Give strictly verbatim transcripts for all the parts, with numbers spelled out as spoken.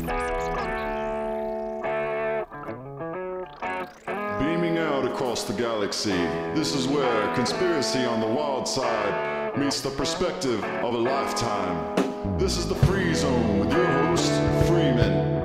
Beaming out across the galaxy, this is where conspiracy on the wild side meets the perspective of a lifetime. This is the Free Zone with your host, Freeman.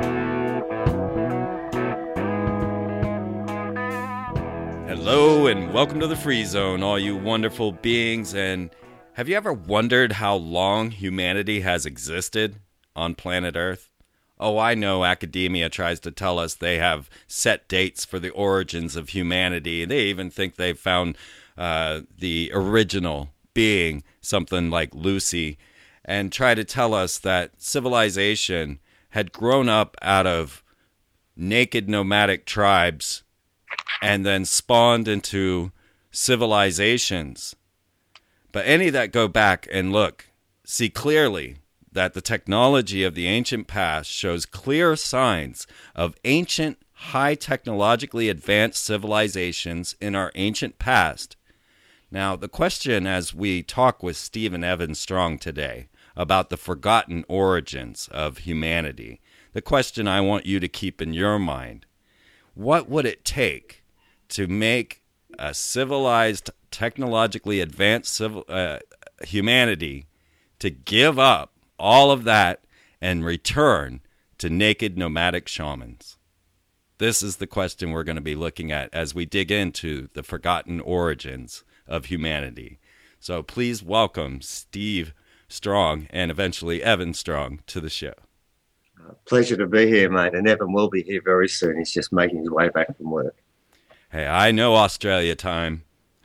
Hello and welcome to the Free Zone, all you wonderful beings. And have you ever wondered how long humanity has existed on planet Earth? Oh, I know academia tries to tell us they have set dates for the origins of humanity. They even think they've found uh, the original being, something like Lucy, and try to tell us that civilization had grown up out of naked nomadic tribes and then spawned into civilizations. But any that go back and look see clearly that the technology of the ancient past shows clear signs of ancient, high technologically advanced civilizations in our ancient past. Now, the question as we talk with Stephen Evan Strong today about the forgotten origins of humanity, the question I want you to keep in your mind: what would it take to make a civilized, technologically advanced civil, uh, humanity to give up all of that and return to naked nomadic shamans? This is the question we're going to be looking at as we dig into the forgotten origins of humanity. So please welcome Steve Strong and eventually Evan Strong to the show. Pleasure to be here, mate. And Evan will be here very soon. He's just making his way back from work. Hey, I know Australia time.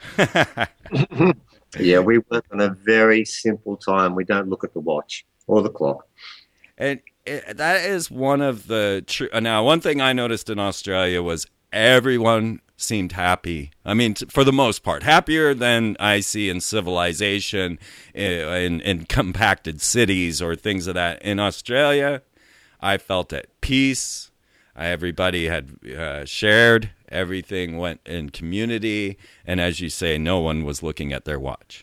Yeah, we work on a very simple time. We don't look at the watch or the clock. And it, that is one of the true. Now, one thing I noticed in Australia was everyone seemed happy. I mean, t- for the most part, happier than I see in civilization, in, in compacted cities or things of that. In Australia, I felt at peace. Everybody had uh, shared. Everything went in community. And as you say, no one was looking at their watch.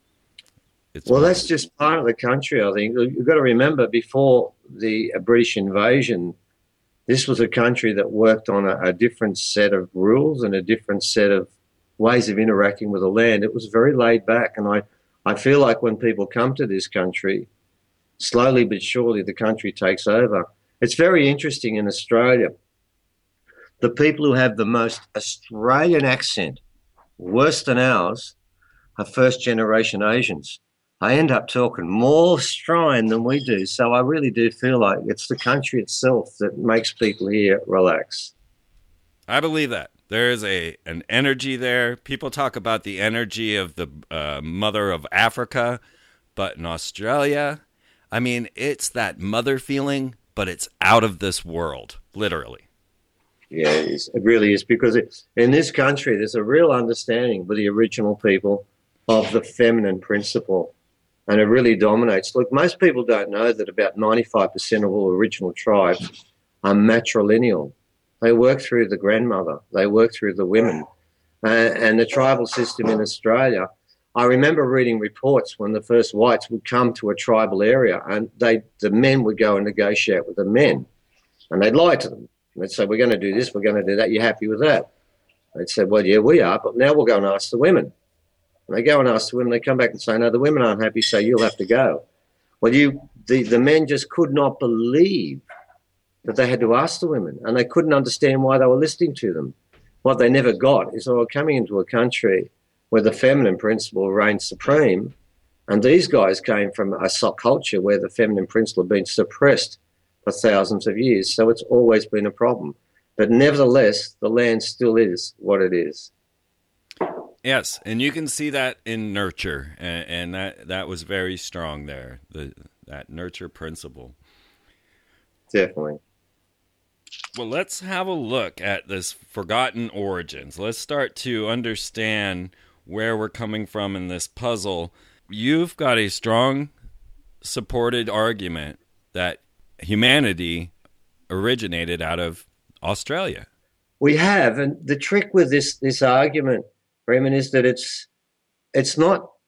It's well, that's just part of the country, I think. You've got to remember, before the British invasion, this was a country that worked on a, a different set of rules and a different set of ways of interacting with the land. It was very laid back. And I, I feel like when people come to this country, slowly but surely the country takes over. It's very interesting in Australia. The people who have the most Australian accent, worse than ours, are first-generation Asians. I end up talking more Australian than we do. So I really do feel like it's the country itself that makes people here relax. I believe that. There is a an energy there. People talk about the energy of the uh, mother of Africa, but in Australia, I mean, it's that mother feeling, but it's out of this world, literally. Yeah, it is. It really is, because it, in this country, there's a real understanding with the original people of the feminine principle, and it really dominates. Look, most people don't know that about ninety-five percent of all original tribes are matrilineal. They work through the grandmother. They work through the women. Uh, and the tribal system in Australia, I remember reading reports when the first whites would come to a tribal area, and they the men would go and negotiate with the men, and they'd lie to them. They'd say, we're going to do this, we're going to do that. You happy with that? They'd say, well, yeah, we are, but now we'll go and ask the women. And they go and ask the women. They come back and say, no, the women aren't happy, so you'll have to go. Well, you, the, the men just could not believe that they had to ask the women, and they couldn't understand why they were listening to them. What they never got is they were coming into a country where the feminine principle reigned supreme, and these guys came from a sock culture where the feminine principle had been suppressed for thousands of years. So it's always been a problem. But nevertheless, the land still is what it is. Yes, and you can see that in nurture, and, and that, that was very strong there, the that nurture principle. Definitely. Well, let's have a look at this forgotten origins. Let's start to understand where we're coming from in this puzzle. You've got a strong supported argument that humanity originated out of Australia. We have, and the trick with this this argument, Freeman, is that it's it's not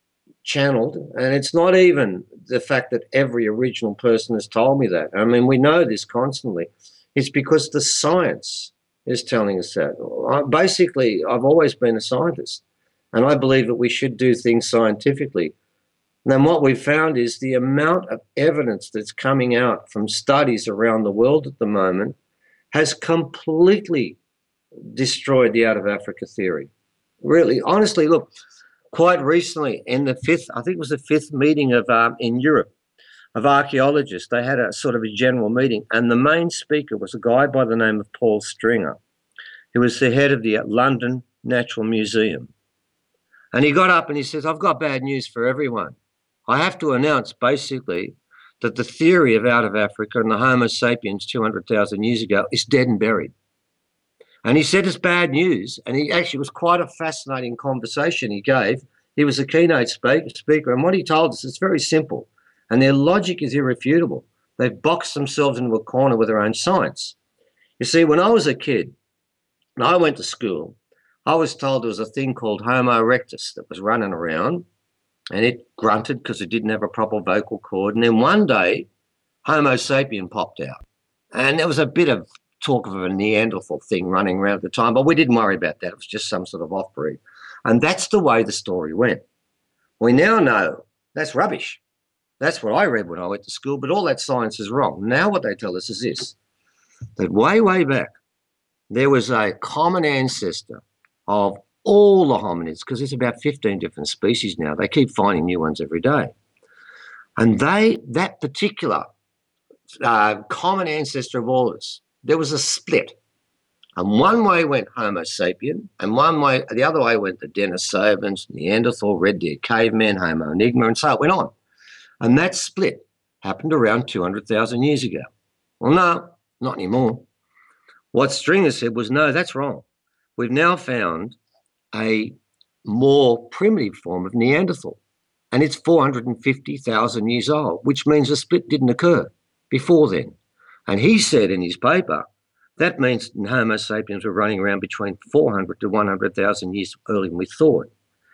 channeled, and it's not even the fact that every original person has told me that. I mean, we know this constantly. It's because the science is telling us that. I, basically, I've always been a scientist, and I believe that we should do things scientifically. And then what we've found is the amount of evidence that's coming out from studies around the world at the moment has completely destroyed the out of Africa theory. Really, honestly, look, quite recently in the fifth, I think it was the fifth meeting of um, in Europe of archaeologists, they had a sort of a general meeting, and the main speaker was a guy by the name of Paul Stringer, who was the head of the London Natural Museum. And he got up and he says, I've got bad news for everyone. I have to announce basically that the theory of out of Africa and the Homo sapiens two hundred thousand years ago is dead and buried. And he said it's bad news. And he actually was quite a fascinating conversation he gave. He was a keynote speaker. And what he told us is very simple. And their logic is irrefutable. They've boxed themselves into a corner with their own science. You see, when I was a kid and I went to school, I was told there was a thing called Homo erectus that was running around, and it grunted because it didn't have a proper vocal cord. And then one day, Homo sapien popped out. And there was a bit of talk of a Neanderthal thing running around at the time, but we didn't worry about that. It was just some sort of off-breed. And that's the way the story went. We now know that's rubbish. That's what I read when I went to school, but all that science is wrong. Now what they tell us is this, that way, way back, there was a common ancestor of all the hominids, because there's about fifteen different species now. They keep finding new ones every day. And they, that particular uh, common ancestor of all this, there was a split. And one way went Homo sapien, and one way, the other way went the Denisovans, Neanderthal, Red Deer cavemen, Homo enigma, and so it went on. And that split happened around two hundred thousand years ago. Well, no, not anymore. What Stringer said was, no, that's wrong. We've now found a more primitive form of Neanderthal, and it's four hundred fifty thousand years old, which means the split didn't occur before then. And he said in his paper, that means Homo sapiens were running around between four hundred to one hundred thousand years earlier than we thought.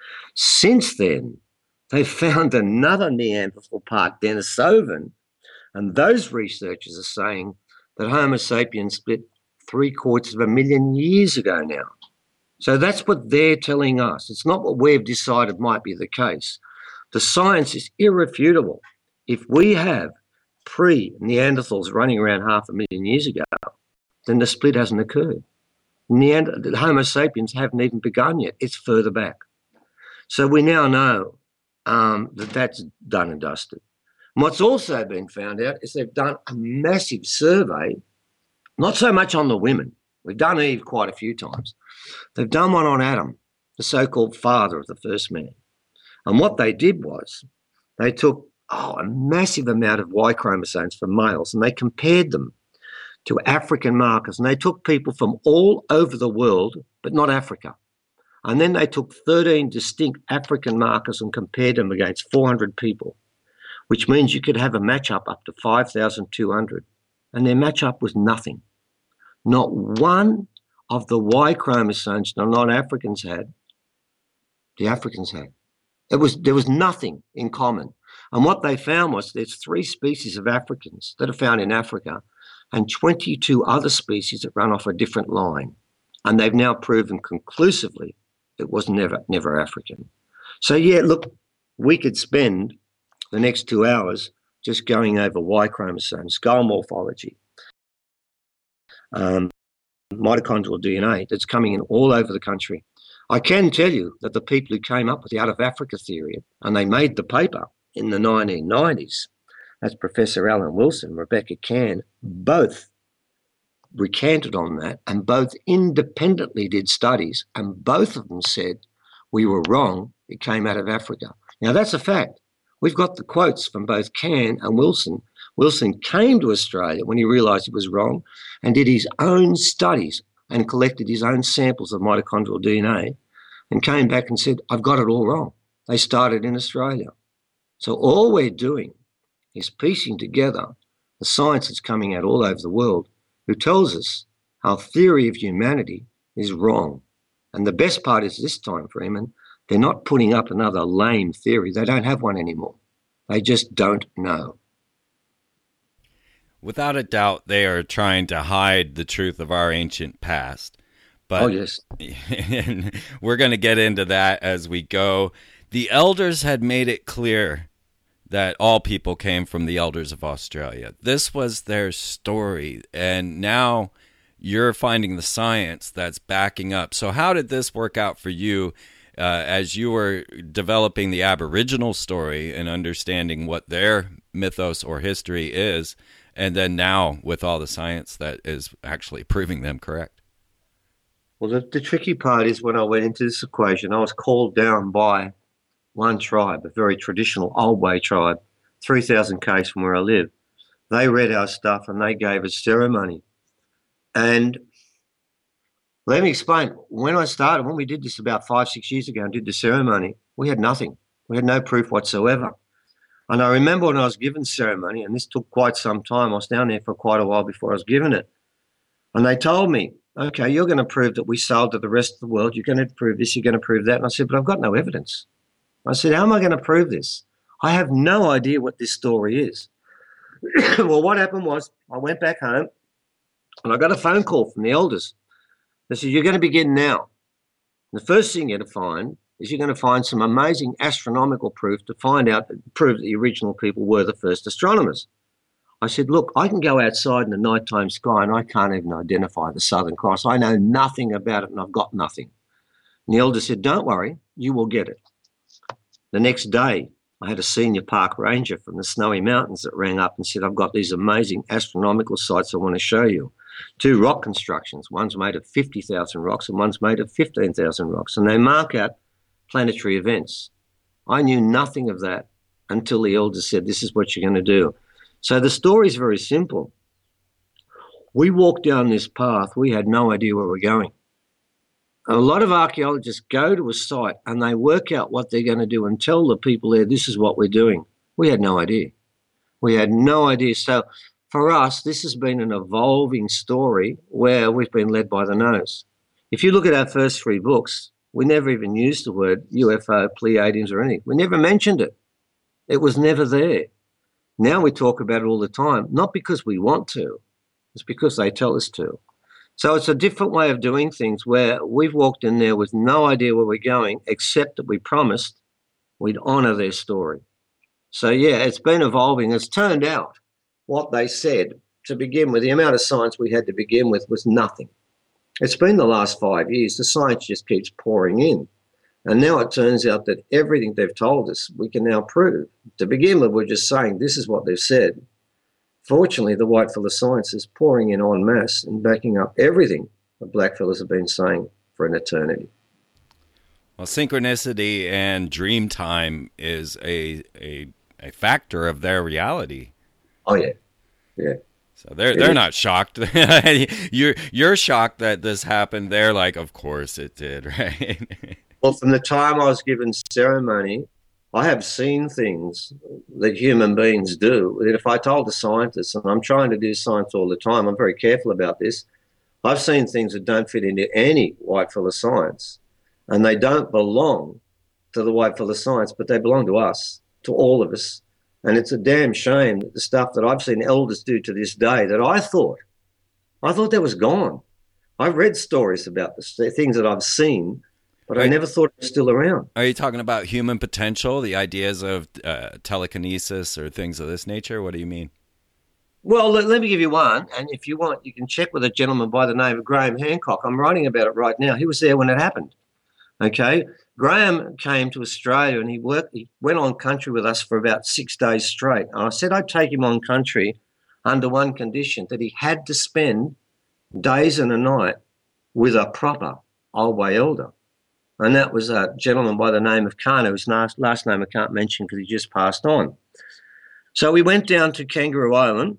Since then, they found another Neanderthal part, Denisovan, and those researchers are saying that Homo sapiens split three quarters of a million years ago now. So that's what they're telling us. It's not what we've decided might be the case. The science is irrefutable. If we have pre-Neanderthals running around half a million years ago, then the split hasn't occurred. Neander- the Homo sapiens haven't even begun yet. It's further back. So we now know um, that that's done and dusted. And what's also been found out is they've done a massive survey, not so much on the women. We've done Eve quite a few times. They've done one on Adam, the so-called father of the first man. And what they did was they took oh, a massive amount of Y chromosomes from males and they compared them to African markers. And they took people from all over the world, but not Africa. And then they took thirteen distinct African markers and compared them against four hundred people, which means you could have a matchup up to five thousand two hundred. And their matchup was nothing. Not one of the Y chromosomes the non-Africans had, the Africans had. It was, there was nothing in common. And what they found was there's three species of Africans that are found in Africa and twenty-two other species that run off a different line. And they've now proven conclusively it was never, never African. So, yeah, look, we could spend the next two hours just going over Y chromosomes, skull morphology, um, mitochondrial D N A that's coming in all over the country. I can tell you that the people who came up with the out of Africa theory, and they made the paper in the nineteen nineties, that's Professor Alan Wilson, Rebecca Cann, both recanted on that and both independently did studies, and both of them said we were wrong, it came out of Africa. Now, that's a fact. We've got the quotes from both Cann and Wilson. Wilson came to Australia when he realised he was wrong and did his own studies and collected his own samples of mitochondrial D N A and came back and said, I've got it all wrong. They started in Australia. So all we're doing is piecing together the science that's coming out all over the world who tells us our theory of humanity is wrong. And the best part is this time, Freeman, They're not putting up another lame theory. They don't have one anymore. They just don't know. Without a doubt, they are trying to hide the truth of our ancient past. But oh, yes. And we're going to get into that as we go. The elders had made it clear that all people came from the elders of Australia. This was their story, and now you're finding the science that's backing up. So how did this work out for you uh, as you were developing the Aboriginal story and understanding what their mythos or history is, and then now with all the science that is actually proving them correct? Well, the, the tricky part is when I went into this equation, I was called down by one tribe, a very traditional old way tribe, three thousand k's from where I live. They read our stuff and they gave us ceremony. And let me explain. When I started, when we did this about five, six years ago and did the ceremony, we had nothing. We had no proof whatsoever. And I remember when I was given ceremony, and this took quite some time, I was down there for quite a while before I was given it. And they told me, okay, you're going to prove that we sold to the rest of the world. You're going to prove this, you're going to prove that. And I said, but I've got no evidence. I said, how am I going to prove this? I have no idea what this story is. Well, what happened was I went back home and I got a phone call from the elders. They said, you're going to begin now. The first thing you're going to find is you're going to find some amazing astronomical proof to find out, prove that the original people were the first astronomers. I said, look, I can go outside in the nighttime sky and I can't even identify the Southern Cross. I know nothing about it and I've got nothing. And the elder said, don't worry, you will get it. The next day, I had a senior park ranger from the Snowy Mountains that rang up and said, I've got these amazing astronomical sites I want to show you. Two rock constructions, one's made of fifty thousand rocks and one's made of fifteen thousand rocks, and they mark out planetary events. I knew nothing of that until the elders said, this is what you're going to do. So the story is very simple. We walked down this path. We had no idea where we're going. A lot of archaeologists go to a site and they work out what they're going to do and tell the people there, this is what we're doing. We had no idea. We had no idea. So for us, this has been an evolving story where we've been led by the nose. If you look at our first three books, we never even used the word U F O, Pleiadians or anything. We never mentioned it. It was never there. Now we talk about it all the time, not because we want to, it's because they tell us to. So it's a different way of doing things where we've walked in there with no idea where we're going, except that we promised we'd honour their story. So, yeah, it's been evolving. It's turned out what they said to begin with, the amount of science we had to begin with was nothing. It's been the last five years. The science just keeps pouring in. And now it turns out that everything they've told us, we can now prove. To begin with, we're just saying this is what they've said. Fortunately, the whitefellas science is pouring in en masse and backing up everything the blackfellas have been saying for an eternity. Well, synchronicity and dream time is a a, a factor of their reality. Oh, yeah. Yeah. So they're they're not shocked. you're you're shocked that this happened. They're like, of course it did, right? Well, from the time I was given ceremony, I have seen things that human beings do. That if I told a scientist, and I'm trying to do science all the time, I'm very careful about this. I've seen things that don't fit into any whitefellas science, and they don't belong to the whitefellas science, but they belong to us, to all of us. And it's a damn shame that the stuff that I've seen elders do to this day that I thought, I thought that was gone. I've read stories about this, the things that I've seen, but I never thought it was still around. Are you talking about human potential, the ideas of uh, telekinesis or things of this nature? What do you mean? Well, let, let me give you one. And if you want, you can check with a gentleman by the name of Graham Hancock. I'm writing about it right now. He was there when it happened. Okay. Graham came to Australia and he worked, he went on country with us for about six days straight. And I said I'd take him on country under one condition, that he had to spend days and a night with a proper old way elder. And that was a gentleman by the name of Kano, whose last, last name I can't mention because he just passed on. So we went down to Kangaroo Island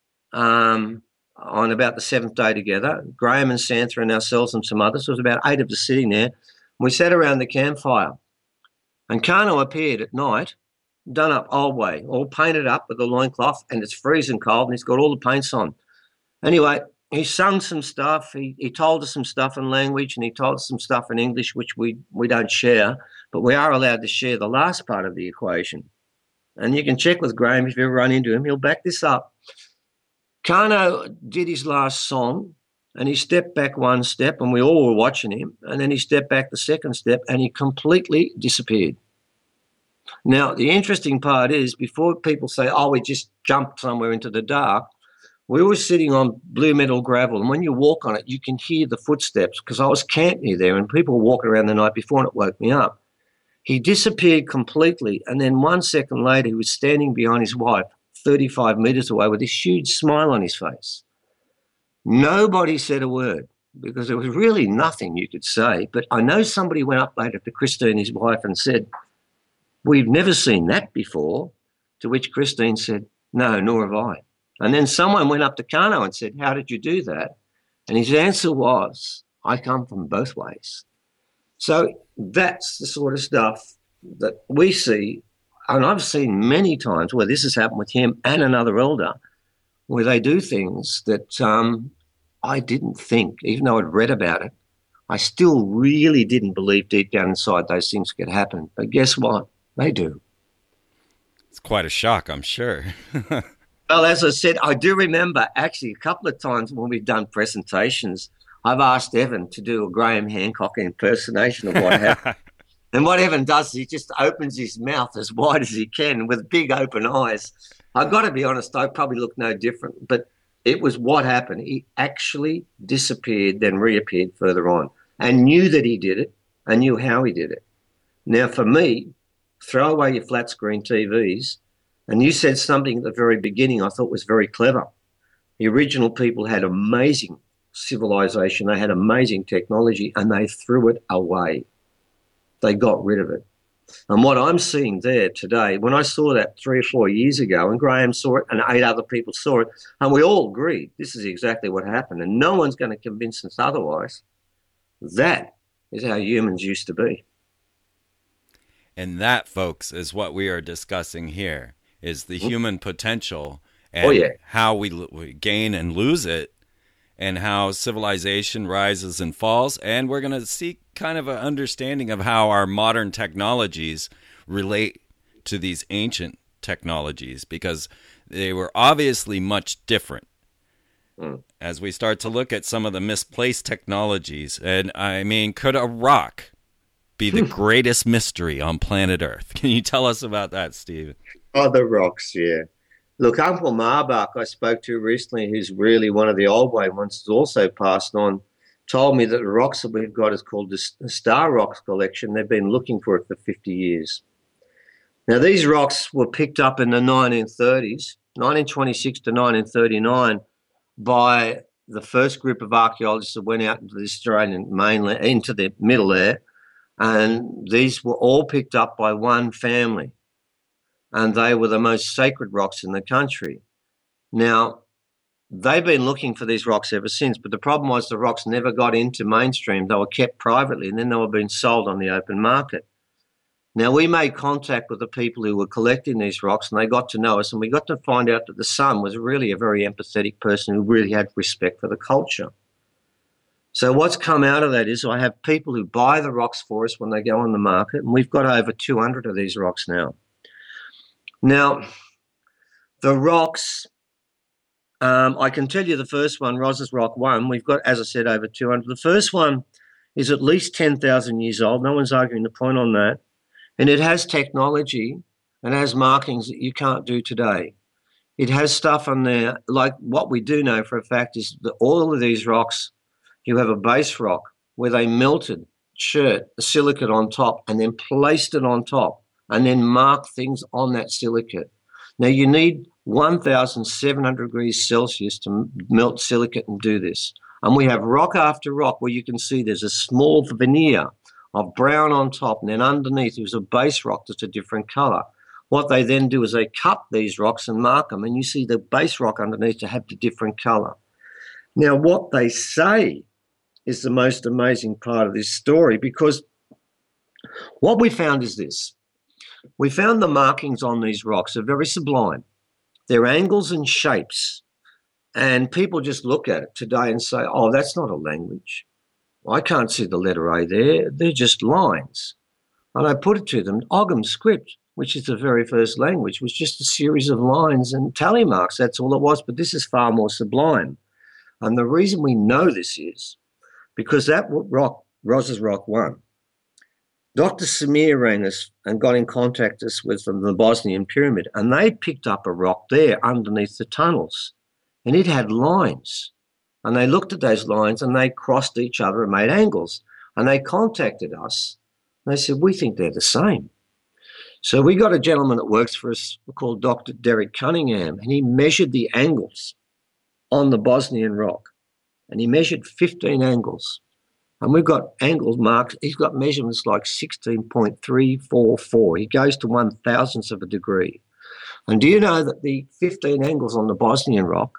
um, on about the seventh day together. Graham and Santha and ourselves and some others. There was about eight of us sitting there. We sat around the campfire, and Kano appeared at night, done up old way, all painted up with a loincloth, and it's freezing cold, and he's got all the paints on. Anyway, he sung some stuff. He, he told us some stuff in language, and he told us some stuff in English, which we, we don't share, but we are allowed to share the last part of the equation. And you can check with Graham if you ever run into him. He'll back this up. Kano did his last song, and he stepped back one step, and we all were watching him, and then he stepped back the second step, and he completely disappeared. Now, the interesting part is, before people say, oh, we just jumped somewhere into the dark, we were sitting on blue metal gravel, and when you walk on it, you can hear the footsteps, because I was camped near there, and people were walking around the night before, and it woke me up. He disappeared completely, and then one second later, he was standing behind his wife, thirty-five metres away, with this huge smile on his face. Nobody said a word, because there was really nothing you could say. But I know somebody went up later to Christine, his wife, and said, we've never seen that before, to which Christine said, no, nor have I. And then someone went up to Kano and said, how did you do that? And his answer was, I come from both ways. So that's the sort of stuff that we see, and I've seen many times where this has happened with him and another elder, where they do things that um, I didn't think, even though I'd read about it, I still really didn't believe deep down inside those things could happen. But guess what? They do. It's quite a shock, I'm sure. Well, as I said, I do remember actually a couple of times when we've done presentations, I've asked Evan to do a Graham Hancock impersonation of what happened. And what Evan does is he just opens his mouth as wide as he can with big open eyes. I've got to be honest, I probably look no different, but it was what happened. He actually disappeared, then reappeared further on, and knew that he did it and knew how he did it. Now, for me, throw away your flat screen T Vs, and you said something at the very beginning I thought was very clever. The original people had amazing civilization, they had amazing technology, and they threw it away. They got rid of it. And what I'm seeing there today, when I saw that three or four years ago, and Graham saw it and eight other people saw it, and we all agreed this is exactly what happened, and no one's going to convince us otherwise, that is how humans used to be. And that, folks, is what we are discussing here, is the human potential and oh, yeah. how we, we gain and lose it, and how civilization rises and falls. And we're going to see kind of an understanding of how our modern technologies relate to these ancient technologies, because they were obviously much different. Mm. As we start to look at some of the misplaced technologies, and I mean, could a rock be the greatest mystery on planet Earth? Can you tell us about that, Steve? Oh, the rocks, yeah. Look, Uncle Marbach, I spoke to recently, who's really one of the old way ones, has also passed on, told me that the rocks that we've got is called the Star Rocks Collection. They've been looking for it for fifty years. Now, these rocks were picked up in the nineteen thirties, nineteen twenty-six to nineteen thirty-nine, by the first group of archaeologists that went out into the Australian mainland, into the middle there, and these were all picked up by one family, and they were the most sacred rocks in the country. Now, they've been looking for these rocks ever since, but the problem was the rocks never got into mainstream. They were kept privately, and then they were being sold on the open market. Now, we made contact with the people who were collecting these rocks, and they got to know us, and we got to find out that the son was really a very empathetic person who really had respect for the culture. So what's come out of that is I have people who buy the rocks for us when they go on the market, and we've got over two hundred of these rocks now. Now, the rocks, um, I can tell you the first one, Ros's Rock one, we've got, as I said, over two hundred. The first one is at least ten thousand years old. No one's arguing the point on that. And it has technology and has markings that you can't do today. It has stuff on there, like what we do know for a fact is that all of these rocks, you have a base rock where they melted chert, a silicate on top, and then placed it on top and then marked things on that silicate. Now, you need one thousand seven hundred degrees Celsius to melt silicate and do this. And we have rock after rock where you can see there's a small veneer of brown on top, and then underneath there's a base rock that's a different colour. What they then do is they cut these rocks and mark them, and you see the base rock underneath to have the different colour. Now, what they say is the most amazing part of this story, because what we found is this. We found the markings on these rocks are very sublime. They're angles and shapes And people just look at it today and say, oh, that's not a language. I can't see the letter A there. They're just lines. And I put it to them, Ogham script, which is the very first language, was just a series of lines and tally marks. That's all it was. But this is far more sublime. And the reason we know this is because that rock, Ros's Rock one, Doctor Samir rang us and got in contact us with from the Bosnian pyramid, and they picked up a rock there underneath the tunnels, and it had lines. And they looked at those lines and they crossed each other and made angles. And they contacted us. And they said, we think they're the same. So we got a gentleman that works for us called Doctor Derek Cunningham, and he measured the angles on the Bosnian rock. And he measured fifteen angles. And we've got angles marked. He's got measurements like sixteen point three four four. He goes to one thousandth of a degree. And do you know that the fifteen angles on the Bosnian rock,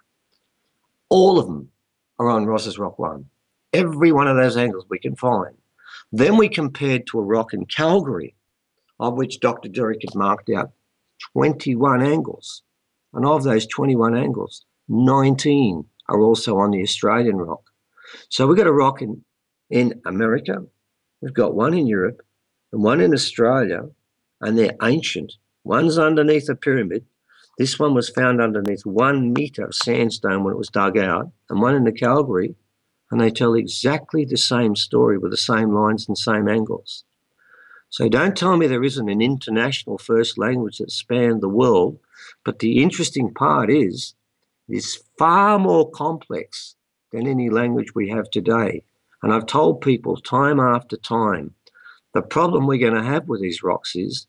all of them are on Ros's Rock one? Every one of those angles we can find. Then we compared to a rock in Calgary, of which Doctor Derek had marked out twenty-one angles. And of those twenty-one angles, nineteen are also on the Australian rock. So we've got a rock in, in America, we've got one in Europe, and one in Australia, and they're ancient. One's underneath a pyramid. This one was found underneath one metre of sandstone when it was dug out, and one in the Calgary, and they tell exactly the same story with the same lines and same angles. So don't tell me there isn't an international first language that spanned the world, but the interesting part is it's far more complex than any language we have today. And I've told people time after time, the problem we're going to have with these rocks is,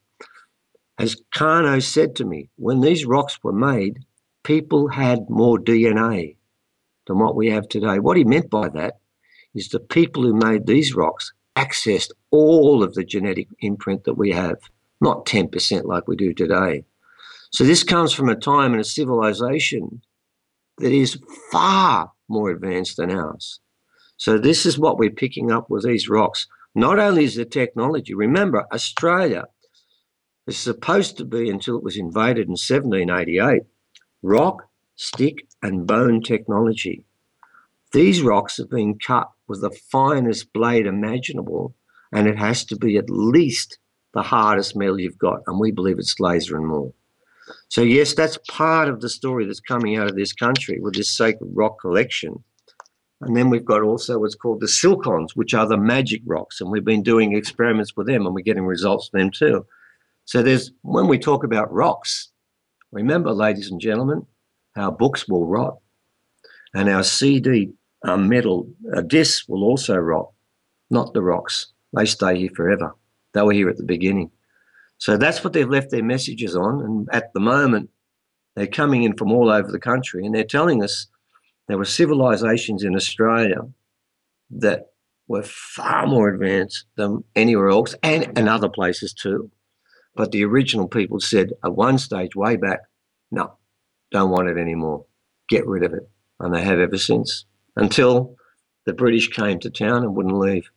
as Carnot said to me, when these rocks were made, people had more D N A than what we have today. What he meant by that is the people who made these rocks accessed all of the genetic imprint that we have, not ten percent like we do today. So this comes from a time and a civilization that is far more advanced than ours. So this is what we're picking up with these rocks. Not only is the technology, remember, Australia is supposed to be, until it was invaded in seventeen eighty-eight, rock, stick and bone technology. These rocks have been cut with the finest blade imaginable, and it has to be at least the hardest metal you've got, and we believe it's laser and more. So yes, that's part of the story that's coming out of this country with this sacred rock collection. And then we've got also what's called the silcons, which are the magic rocks, and we've been doing experiments with them and we're getting results from them too. So there's, when we talk about rocks, remember, ladies and gentlemen, our books will rot, and our C D uh, metal uh, discs will also rot, not the rocks. They stay here forever. They were here at the beginning. So that's what they've left their messages on, and at the moment they're coming in from all over the country, and they're telling us there were civilizations in Australia that were far more advanced than anywhere else, and, and other places too. But the original people said at one stage way back, no, don't want it anymore. Get rid of it. And they have ever since, until the British came to town and wouldn't leave.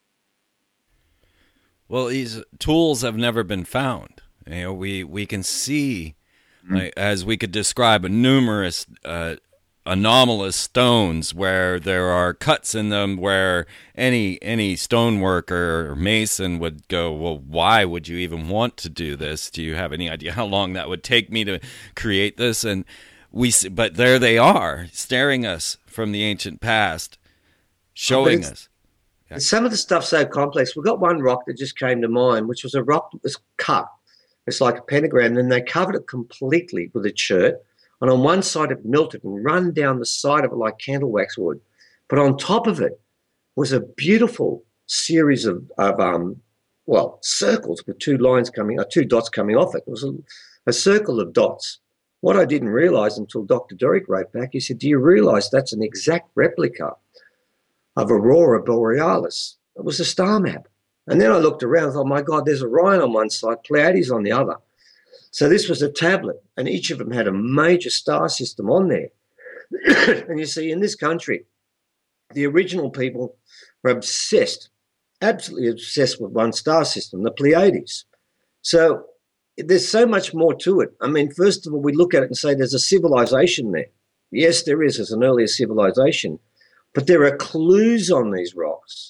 Well, these tools have never been found. You know, we, we can see, mm-hmm. like, as we could describe, numerous uh, anomalous stones where there are cuts in them where any any stoneworker or mason would go, well, why would you even want to do this? Do you have any idea how long that would take me to create this? And we, but there they are, staring us from the ancient past, showing us. Yeah. Some of the stuff's so complex. We've got one rock that just came to mind, which was a rock that was cut. It's like a pentagram, and then they covered it completely with a chert. And on one side it melted and run down the side of it like candle wax would. But on top of it was a beautiful series of, of um, well, circles with two lines coming, or two dots coming off it. It was a, a circle of dots. What I didn't realise until Doctor Derek wrote back, he said, do you realise that's an exact replica of Aurora Borealis? It was a star map. And then I looked around and thought, my God, there's Orion on one side, Pleiades on the other. So this was a tablet, and each of them had a major star system on there. And you see, in this country, the original people were obsessed, absolutely obsessed with one star system, the Pleiades. So there's so much more to it. I mean, first of all, we look at it and say there's a civilization there. Yes, there is as an earlier civilization, but there are clues on these rocks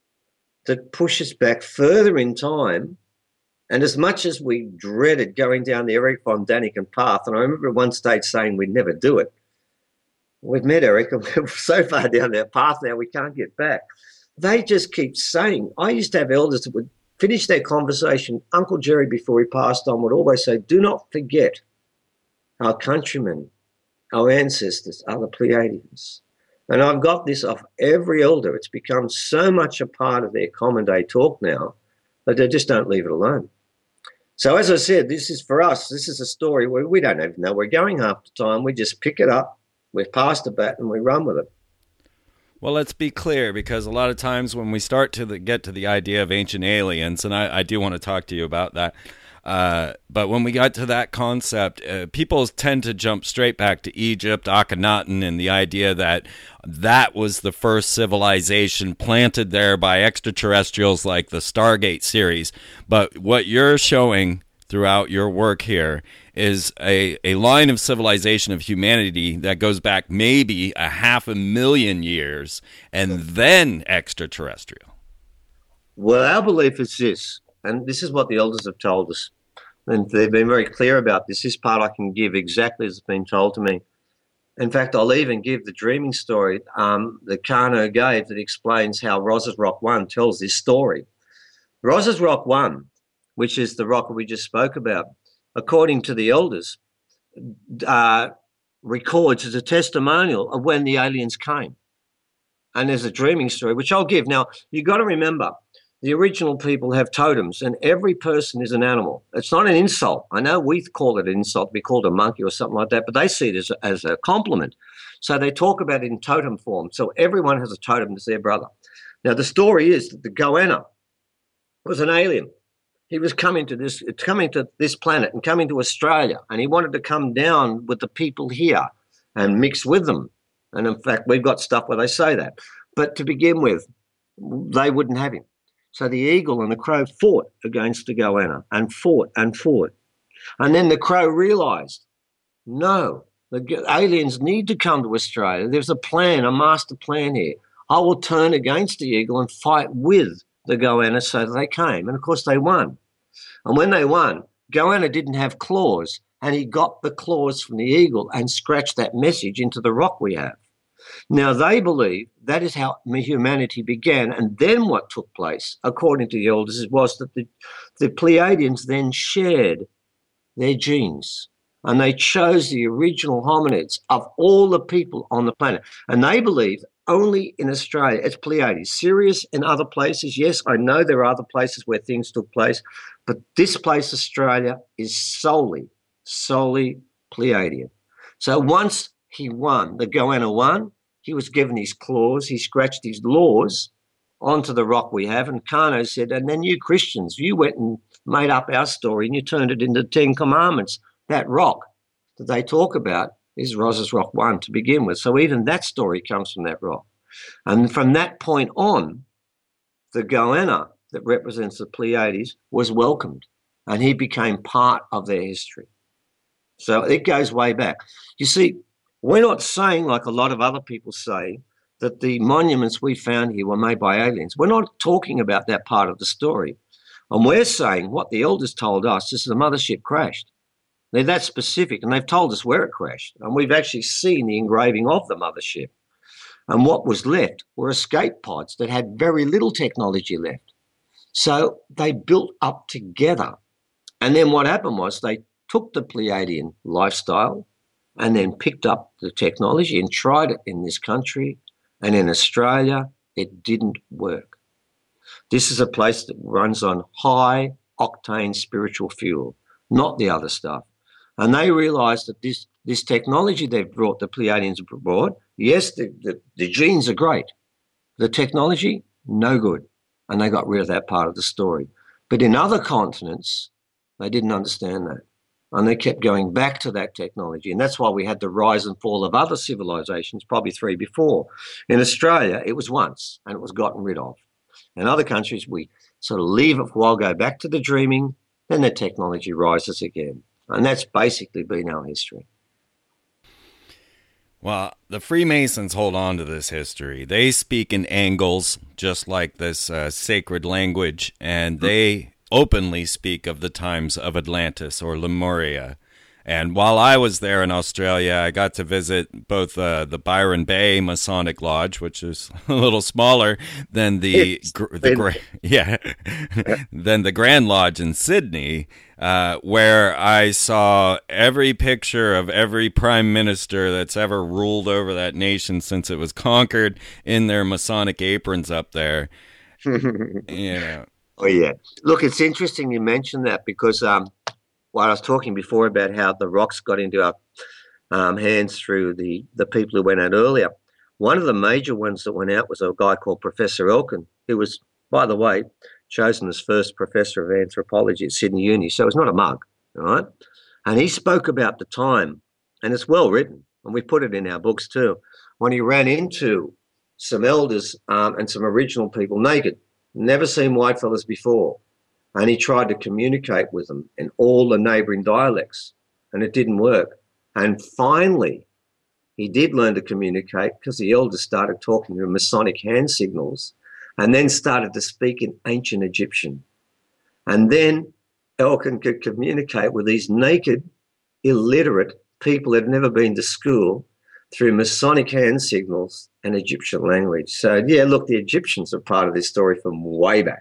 that push us back further in time. And as much as we dreaded going down the Eric von Daniken path, and I remember at one stage saying we'd never do it, we've met Eric and we're so far down that path now we can't get back. They just keep saying, I used to have elders that would finish their conversation. Uncle Jerry, before he passed on, would always say, do not forget our countrymen, our ancestors are the Pleiadians. And I've got this off every elder. It's become so much a part of their common day talk now that they just don't leave it alone. So as I said, this is for us, this is a story where we don't even know we're going half the time. We just pick it up, we pass the bat, and we run with it. Well, let's be clear, because a lot of times when we start to the, get to the idea of ancient aliens, and I, I do want to talk to you about that, uh, but when we got to that concept, uh, people tend to jump straight back to Egypt, Akhenaten, and the idea that that was the first civilization planted there by extraterrestrials like the Stargate series. But what you're showing throughout your work here is a, a line of civilization of humanity that goes back maybe a half a million years and then extraterrestrial. Well, our belief is this, and this is what the elders have told us, and they've been very clear about this. This part I can give exactly as it's been told to me. In fact, I'll even give the dreaming story um, that Kano gave that explains how Ros's Rock one tells this story. Ros's Rock one, which is the rock we just spoke about, according to the elders, uh, records as a testimonial of when the aliens came. And there's a dreaming story, which I'll give. Now, you've got to remember, the original people have totems, and every person is an animal. It's not an insult. I know we call it an insult to be called a monkey or something like that, but they see it as a, as a compliment. So they talk about it in totem form. So everyone has a totem as their brother. Now, the story is that the Goanna was an alien. He was coming to this, coming to this planet and coming to Australia, and he wanted to come down with the people here and mix with them. And in fact, we've got stuff where they say that. But to begin with, they wouldn't have him. So the eagle and the crow fought against the Goanna and fought and fought. And then the crow realised, no, the aliens need to come to Australia. There's a plan, a master plan here. I will turn against the eagle and fight with the Goanna, so they came. And, of course, they won. And when they won, Goanna didn't have claws, and he got the claws from the eagle and scratched that message into the rock we have. Now, they believe that is how humanity began, and then what took place, according to the elders, was that the, the Pleiadians then shared their genes, and they chose the original hominids of all the people on the planet. And they believe only in Australia, it's Pleiades. Sirius and other places, yes, I know there are other places where things took place, but this place, Australia, is solely, solely Pleiadian. So once he won, the Goanna won, he was given his claws, he scratched his laws onto the rock we have, and Kano said, and then you Christians, you went and made up our story and you turned it into Ten Commandments. That rock that they talk about is Ros's Rock one to begin with. So even that story comes from that rock. And from that point on, the Goanna that represents the Pleiades was welcomed, and he became part of their history. So it goes way back. You see, we're not saying, like a lot of other people say, that the monuments we found here were made by aliens. We're not talking about that part of the story. And we're saying what the elders told us is the mothership crashed. They're that specific, and they've told us where it crashed. And we've actually seen the engraving of the mothership. And what was left were escape pods that had very little technology left. So they built up together. And then what happened was they took the Pleiadian lifestyle and then picked up the technology and tried it in this country. And in Australia, it didn't work. This is a place that runs on high octane spiritual fuel, not the other stuff. And they realised that this, this technology they've brought, the Pleiadians brought, yes, the, the, the genes are great. The technology, no good. And they got rid of that part of the story. But in other continents, they didn't understand that. And they kept going back to that technology. And that's why we had the rise and fall of other civilizations, probably three before. In Australia, it was once, and it was gotten rid of. In other countries, we sort of leave it for a while, go back to the dreaming, then the technology rises again. And that's basically been our history. Well, the Freemasons hold on to this history. They speak in angles, just like this uh, sacred language, and they openly speak of the times of Atlantis or Lemuria. And while I was there in Australia, I got to visit both uh, the Byron Bay Masonic Lodge, which is a little smaller than the, gr- the gra- yeah, than the Grand Lodge in Sydney, uh, where I saw every picture of every prime minister that's ever ruled over that nation since it was conquered in their Masonic aprons up there. You know. Oh yeah. Look, it's interesting you mentioned that because um. Well, I was talking before about how the rocks got into our um, hands through the, the people who went out earlier. One of the major ones that went out was a guy called Professor Elkin, who was, by the way, chosen as first professor of anthropology at Sydney Uni. So it's not a mug, all right? And he spoke about the time, and it's well written, and we put it in our books too, when he ran into some elders um, and some original people naked, never seen whitefellas before. And he tried to communicate with them in all the neighbouring dialects, and it didn't work. And finally, he did learn to communicate because the elders started talking to Masonic hand signals and then started to speak in ancient Egyptian. And then Elkin could communicate with these naked, illiterate people that had never been to school through Masonic hand signals and Egyptian language. So, yeah, look, the Egyptians are part of this story from way back.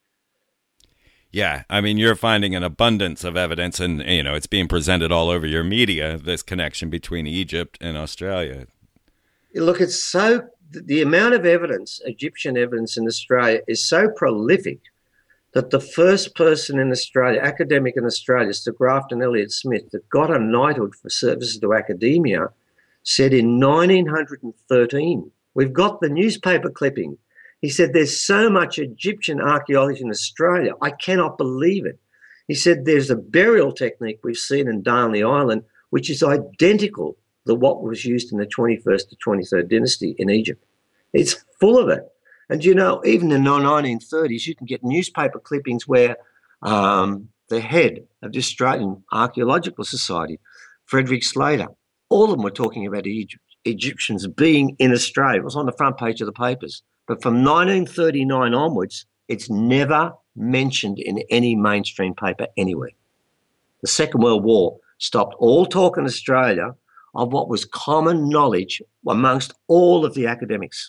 Yeah, I mean, you're finding an abundance of evidence, and, you know, it's being presented all over your media, this connection between Egypt and Australia. Look, it's so, the amount of evidence, Egyptian evidence in Australia is so prolific that the first person in Australia, academic in Australia, Sir Grafton Elliott Smith, that got a knighthood for services to academia, said in nineteen thirteen, we've got the newspaper clipping. He said, there's so much Egyptian archaeology in Australia, I cannot believe it. He said, there's a burial technique we've seen in Darnley Island, which is identical to what was used in the twenty-first to twenty-third dynasty in Egypt. It's full of it. And, you know, even in the nineteen thirties, you can get newspaper clippings where um, the head of the Australian Archaeological Society, Frederick Slater, all of them were talking about Egypt, Egyptians being in Australia. It was on the front page of the papers. But from nineteen thirty-nine onwards, it's never mentioned in any mainstream paper anywhere. The Second World War stopped all talk in Australia of what was common knowledge amongst all of the academics.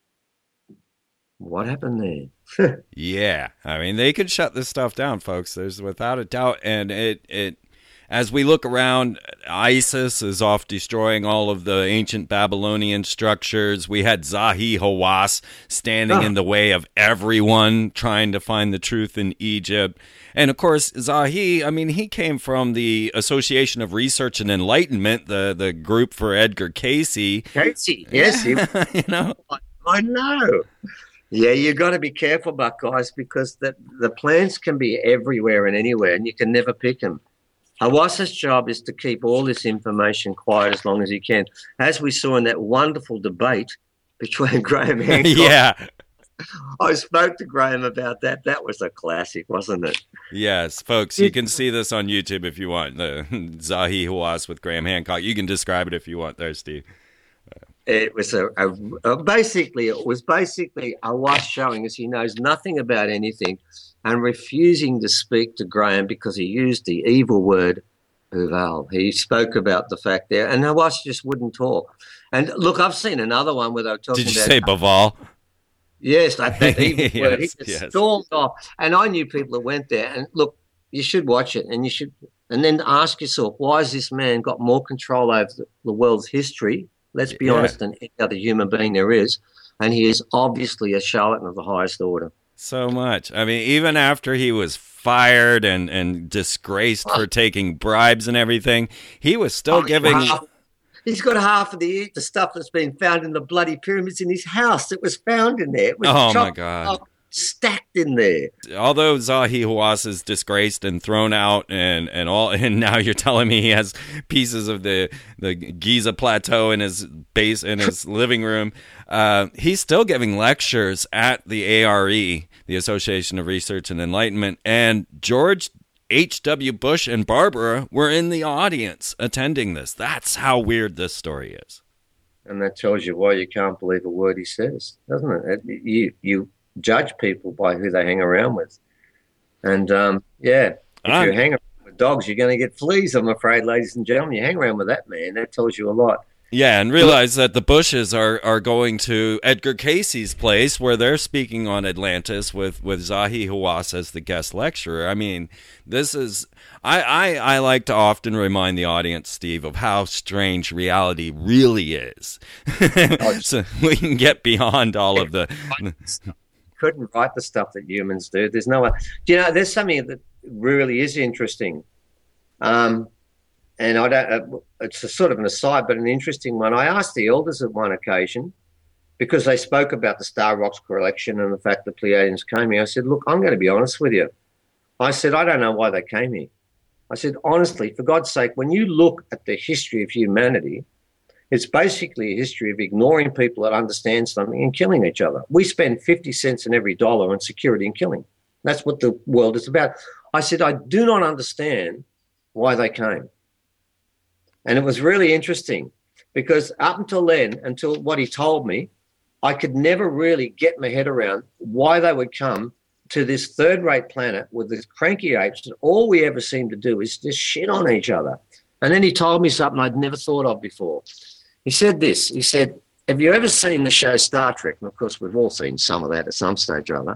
What happened there? Yeah, I mean, they could shut this stuff down, folks. There's without a doubt, and it it. As we look around, ISIS is off destroying all of the ancient Babylonian structures. We had Zahi Hawass standing oh. in the way of everyone trying to find the truth in Egypt. And, of course, Zahi, I mean, he came from the Association of Research and Enlightenment, the, the group for Edgar Cayce. Cayce, yes. Yeah, you know. I know. Yeah, you got to be careful, but guys, because the, the plants can be everywhere and anywhere, and you can never pick them. Hawass's job is to keep all this information quiet as long as he can. As we saw in that wonderful debate between Graham Hancock. Yeah. I spoke to Graham about that. That was a classic, wasn't it? Yes, folks, you can see this on YouTube if you want. The Zahi Hawass with Graham Hancock. You can describe it if you want there, Steve. It was a, a, a basically it was basically Hawass showing us he knows nothing about anything and refusing to speak to Graham because he used the evil word Uval. He spoke about the fact there, and Hawass just wouldn't talk. And look, I've seen another one where they were talking about... Did you say Baval? Yes, that, that evil yes, word. He just yes. stormed off. And I knew people that went there. And look, you should watch it, and you should, and then ask yourself, why has this man got more control over the, the world's history? Let's be yeah. honest, than any other human being there is. And he is obviously a charlatan of the highest order. So much. I mean, even after he was fired and, and disgraced oh. for taking bribes and everything, he was still oh, giving... Half, he's got half of the, the stuff that's been found in the bloody pyramids in his house. It was found in there. It was oh, my God. Up, stacked in there. Although Zahi Hawass is disgraced and thrown out, and, and all, and now you're telling me he has pieces of the, the Giza Plateau in his base in his living room. Uh, he's still giving lectures at the A R E, the Association of Research and Enlightenment, and George H W. Bush and Barbara were in the audience attending this. That's how weird this story is. And that tells you why you can't believe a word he says, doesn't it? it you you judge people by who they hang around with. And, um, yeah, if I'm, you hang around with dogs, you're going to get fleas, I'm afraid, ladies and gentlemen. You hang around with that man, that tells you a lot. Yeah, and realize that the Bushes are, are going to Edgar Casey's place where they're speaking on Atlantis with, with Zahi Hawass as the guest lecturer. I mean, this is... I, I, I like to often remind the audience, Steve, of how strange reality really is. So we can get beyond all of the... Couldn't write the stuff that humans do. There's no... Do you know, there's something that really is interesting. Um... And I don't, uh, it's a sort of an aside, but an interesting one. I asked the elders at one occasion, because they spoke about the Star Rocks collection and the fact that Pleiadians came here. I said, look, I'm going to be honest with you. I said, I don't know why they came here. I said, honestly, for God's sake, when you look at the history of humanity, it's basically a history of ignoring people that understand something and killing each other. We spend fifty cents in every dollar on security and killing. That's what the world is about. I said, I do not understand why they came. And it was really interesting because up until then, until what he told me, I could never really get my head around why they would come to this third-rate planet with these cranky apes, and all we ever seem to do is just shit on each other. And then he told me something I'd never thought of before. He said this. He said, have you ever seen the show Star Trek? And, of course, we've all seen some of that at some stage or other.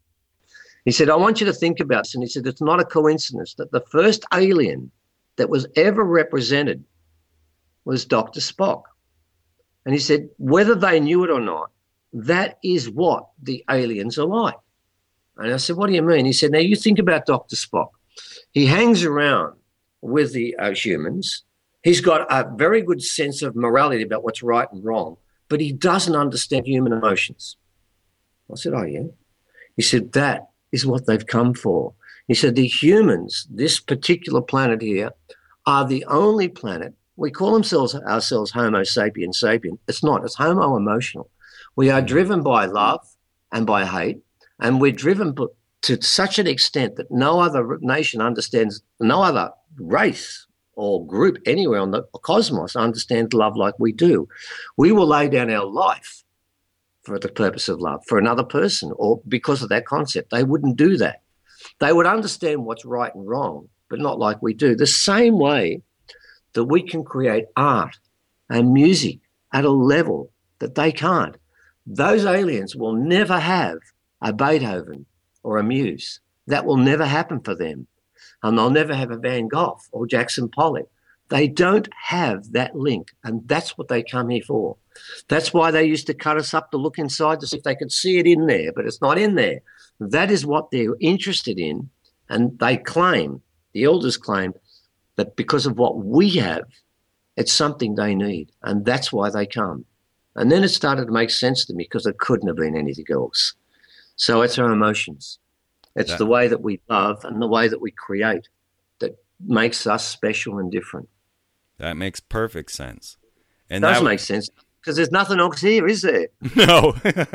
He said, I want you to think about this. And he said, it's not a coincidence that the first alien that was ever represented was Doctor Spock. And he said, whether they knew it or not, that is what the aliens are like. And I said, what do you mean? He said, now you think about Doctor Spock. He hangs around with the uh, humans. He's got a very good sense of morality about what's right and wrong, but he doesn't understand human emotions. I said, oh, yeah. He said, that is what they've come for. He said, the humans, this particular planet here, are the only planet. We call themselves ourselves Homo sapien sapien. It's not. It's Homo emotional. We are driven by love and by hate, and we're driven to such an extent that no other nation understands, no other race or group anywhere on the cosmos understands love like we do. We will lay down our life for the purpose of love for another person or because of that concept. They wouldn't do that. They would understand what's right and wrong, but not like we do. The same way that we can create art and music at a level that they can't. Those aliens will never have a Beethoven or a Muse. That will never happen for them. And they'll never have a Van Gogh or Jackson Pollock. They don't have that link, and that's what they come here for. That's why they used to cut us up to look inside to see if they could see it in there, but it's not in there. That is what they're interested in, and they claim, the elders claim, that because of what we have, it's something they need, and that's why they come. And then it started to make sense to me because it couldn't have been anything else. So it's our emotions. It's that, the way that we love and the way that we create that makes us special and different. That makes perfect sense. And it does that make sense because there's nothing else here, is there? No.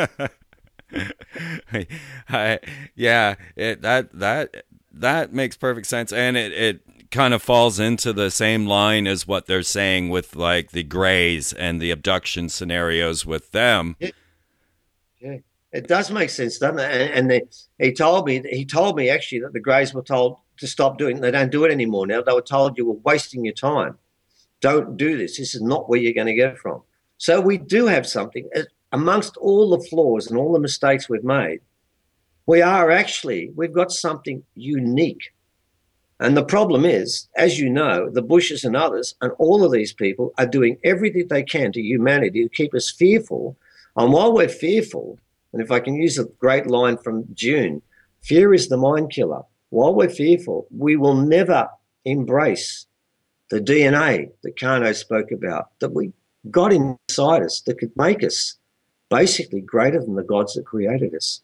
I, yeah, it, that that that makes perfect sense, and it it kind of falls into the same line as what they're saying with like the Greys and the abduction scenarios with them. Yeah, yeah. It does make sense, doesn't it? And, and they, he told me he told me actually that the Greys were told to stop doing it. They don't do it anymore now. They were told you were wasting your time. Don't do this. This is not where you're going to get it from. So we do have something. Amongst all the flaws and all the mistakes we've made, we are actually, we've got something unique. And the problem is, as you know, the Bushes and others and all of these people are doing everything they can to humanity to keep us fearful. And while we're fearful, and if I can use a great line from June, fear is the mind killer. While we're fearful, we will never embrace the D N A that Kano spoke about, that we got inside us that could make us basically greater than the gods that created us.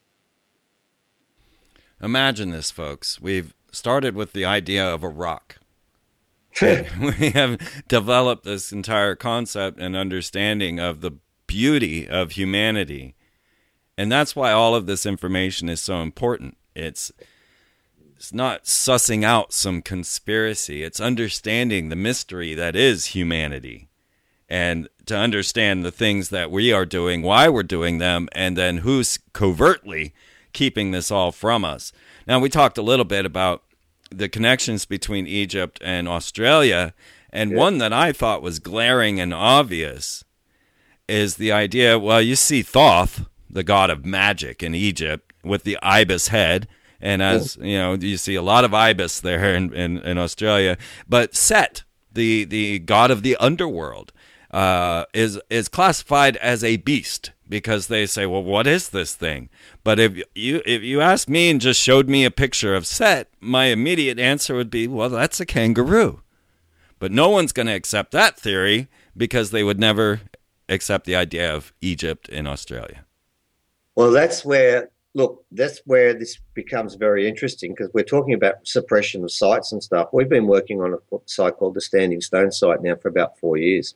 Imagine this, folks. We've started with the idea of a rock. We have developed this entire concept and understanding of the beauty of humanity. And that's why all of this information is so important. It's it's not sussing out some conspiracy. It's understanding the mystery that is humanity. And to understand the things that we are doing, why we're doing them, and then who's covertly keeping this all from us. Now, we talked a little bit about the connections between Egypt and Australia, and yeah. one that I thought was glaring and obvious is the idea, well, you see Thoth, the god of magic in Egypt, with the ibis head, and as you know, you see a lot of ibis there in, in, in Australia, but Set, the, the god of the underworld, uh, is is classified as a beast, because they say, well, what is this thing? But if you if you asked me and just showed me a picture of Set, my immediate answer would be, well, that's a kangaroo. But no one's going to accept that theory, because they would never accept the idea of Egypt in Australia. Well, that's where, look, that's where this becomes very interesting, because we're talking about suppression of sites and stuff. We've been working on a site called the Standing Stone site now for about four years.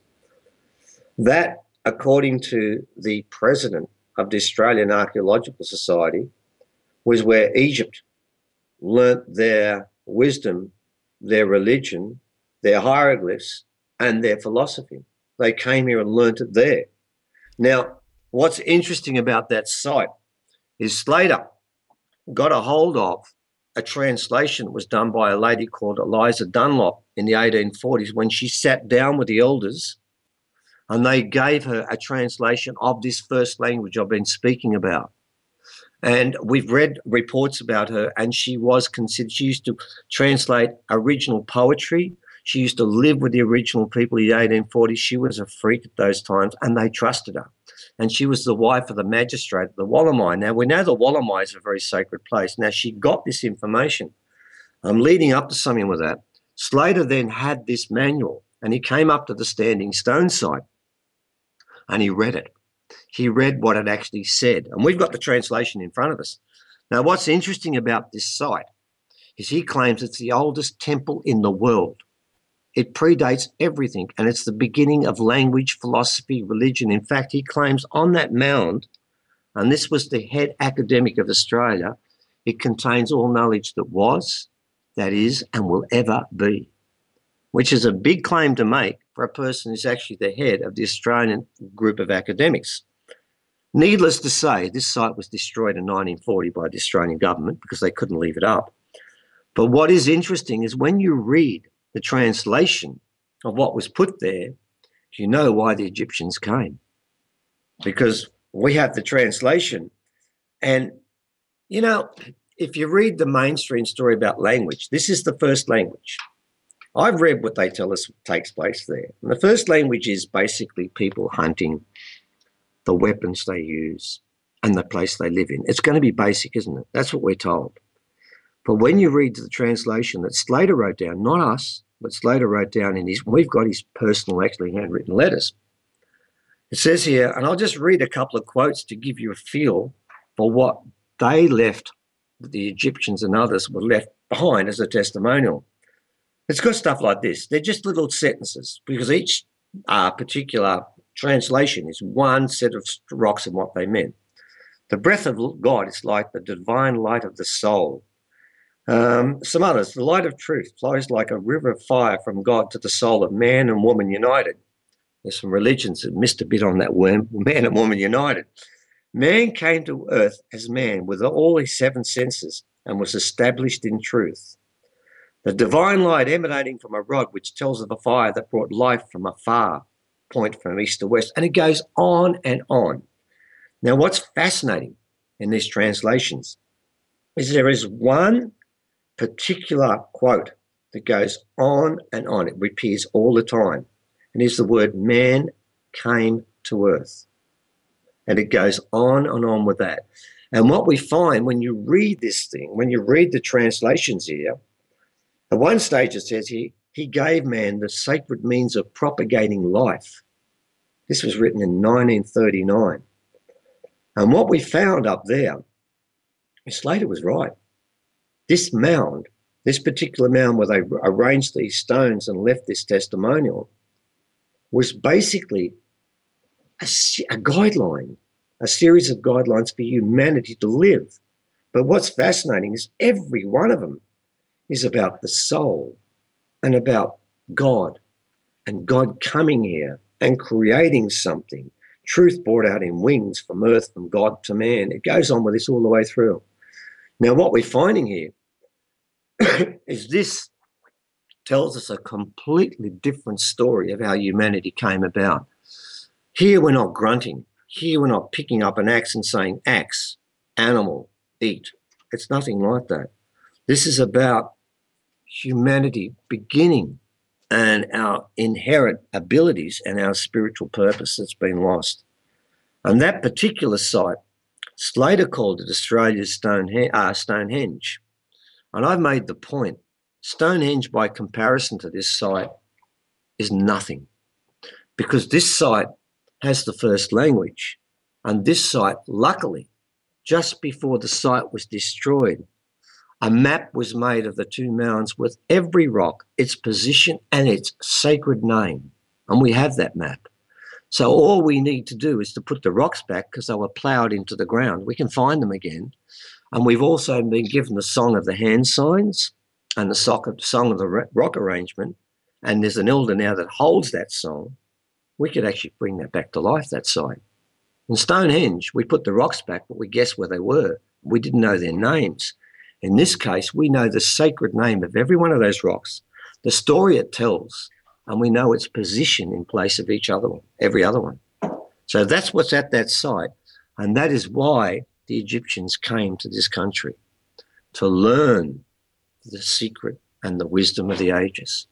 That, according to the president of the Australian Archaeological Society, was where Egypt learnt their wisdom, their religion, their hieroglyphs, and their philosophy. They came here and learnt it there. Now, what's interesting about that site is Slater got a hold of a translation that was done by a lady called Eliza Dunlop in the eighteen forties, when she sat down with the elders and they gave her a translation of this first language I've been speaking about. And we've read reports about her, and she was considered, she used to translate original poetry. She used to live with the original people in the eighteen forties. She was a freak at those times, and they trusted her. And she was the wife of the magistrate of the Wallamai. Now, we know the Wallamai is a very sacred place. Now, she got this information. I'm leading up to something with that. Slater then had this manual, and he came up to the Standing Stone site, and he read it. He read what it actually said. And we've got the translation in front of us. Now, what's interesting about this site is he claims it's the oldest temple in the world. It predates everything, and it's the beginning of language, philosophy, religion. In fact, he claims on that mound, and this was the head academic of Australia, it contains all knowledge that was, that is, and will ever be, which is a big claim to make for a person who's actually the head of the Australian group of academics. Needless to say, this site was destroyed in nineteen forty by the Australian government because they couldn't leave it up. But what is interesting is when you read the translation of what was put there, you know why the Egyptians came. Because we have the translation. And, you know, if you read the mainstream story about language, this is the first language. I've read what they tell us takes place there. And the first language is basically people hunting, the weapons they use, and the place they live in. It's going to be basic, isn't it? That's what we're told. But when you read the translation that Slater wrote down, not us, but Slater wrote down in his, we've got his personal, actually handwritten letters. It says here, and I'll just read a couple of quotes to give you a feel for what they left, the Egyptians and others were left behind as a testimonial. It's got stuff like this. They're just little sentences, because each uh, particular translation is one set of rocks and what they meant. The breath of God is like the divine light of the soul. Um, some others, the light of truth flows like a river of fire from God to the soul of man and woman united. There's some religions that missed a bit on that word, man and woman united. Man came to earth as man with all his seven senses and was established in truth. The divine light emanating from a rod which tells of a fire that brought life from afar, point from east to west, and it goes on and on. Now, what's fascinating in these translations is there is one particular quote that goes on and on. It repeats all the time. And it's the word man came to earth. And it goes on and on with that. And what we find when you read this thing, when you read the translations here, at one stage it says he, he gave man the sacred means of propagating life. This was written in nineteen thirty-nine. And what we found up there, Slater was right. This mound, this particular mound where they arranged these stones and left this testimonial, was basically a, a guideline, a series of guidelines for humanity to live. But what's fascinating is every one of them is about the soul and about God and God coming here and creating something. Truth brought out in wings from earth, from God to man. It goes on with this all the way through. Now, what we're finding here is this tells us a completely different story of how humanity came about. Here we're not grunting. Here we're not picking up an axe and saying, axe, animal, eat. It's nothing like that. This is about humanity beginning and our inherent abilities and our spiritual purpose that's been lost. And that particular site, Slater called it Australia's Stonehenge. Uh, Stonehenge. And I've made the point, Stonehenge by comparison to this site is nothing, because this site has the first language. And this site, luckily, just before the site was destroyed, a map was made of the two mounds with every rock, its position and its sacred name. And we have that map. So all we need to do is to put the rocks back because they were ploughed into the ground. We can find them again. And we've also been given the song of the hand signs and the song of the rock arrangement. And there's an elder now that holds that song. We could actually bring that back to life, that site. In Stonehenge, we put the rocks back, but we guessed where they were. We didn't know their names. In this case, we know the sacred name of every one of those rocks, the story it tells, and we know its position in place of each other one, every other one. So that's what's at that site, and that is why the Egyptians came to this country, to learn the secret and the wisdom of the ages.